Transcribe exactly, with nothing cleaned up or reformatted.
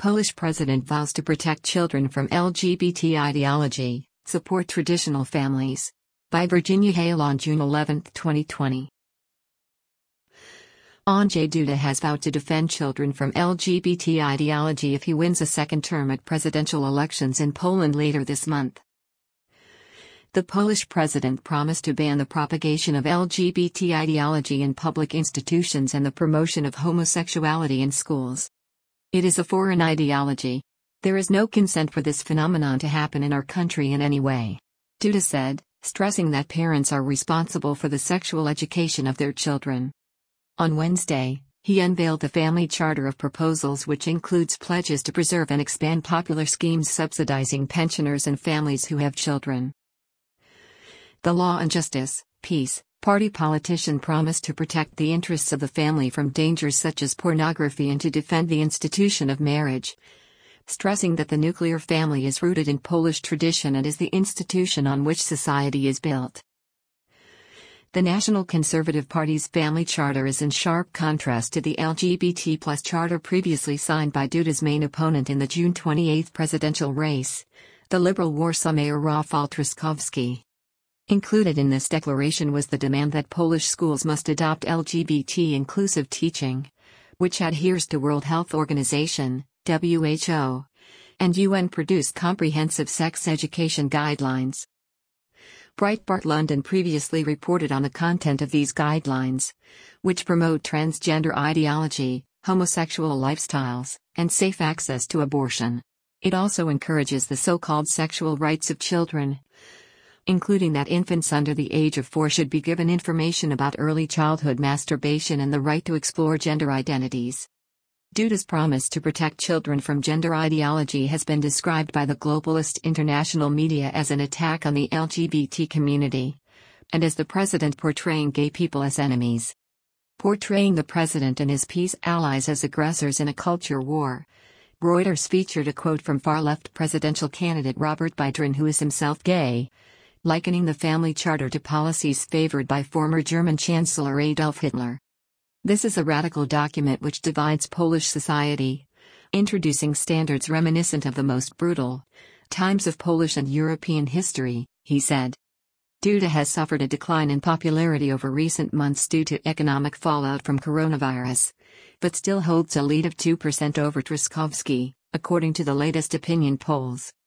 Polish president vows to protect children from L G B T ideology, support traditional families. By Virginia Hale on June eleventh, twenty twenty. Andrzej Duda has vowed to defend children from L G B T ideology if he wins a second term at presidential elections in Poland later this month. The Polish president promised to ban the propagation of L G B T ideology in public institutions and the promotion of homosexuality in schools. It is a foreign ideology. There is no consent for this phenomenon to happen in our country in any way, Duda said, stressing that parents are responsible for the sexual education of their children. On Wednesday, he unveiled the Family Charter of Proposals, which includes pledges to preserve and expand popular schemes subsidizing pensioners and families who have children. The Law and Justice, Peace Party politician promised to protect the interests of the family from dangers such as pornography and to defend the institution of marriage, stressing that the nuclear family is rooted in Polish tradition and is the institution on which society is built. The National Conservative Party's Family Charter is in sharp contrast to the L G B T plus charter previously signed by Duda's main opponent in the June twenty-eighth presidential race, the liberal Warsaw Mayor Rafał Trzaskowski. Included in this declaration was the demand that Polish schools must adopt L G B T-inclusive teaching, which adheres to World Health Organization, W H O, and U N-produced comprehensive sex education guidelines. Breitbart London previously reported on the content of these guidelines, which promote transgender ideology, homosexual lifestyles, and safe access to abortion. It also encourages the so-called sexual rights of children, including that infants under the age of four should be given information about early childhood masturbation and the right to explore gender identities. Duda's promise to protect children from gender ideology has been described by the globalist international media as an attack on the L G B T community, and as the president portraying gay people as enemies. Portraying the president and his peace allies as aggressors in a culture war, Reuters featured a quote from far-left presidential candidate Robert Biedroń, who is himself gay, likening the family charter to policies favored by former German Chancellor Adolf Hitler. This is a radical document which divides Polish society, introducing standards reminiscent of the most brutal times of Polish and European history, he said. Duda has suffered a decline in popularity over recent months due to economic fallout from coronavirus, but still holds a lead of two percent over Trzaskowski, according to the latest opinion polls.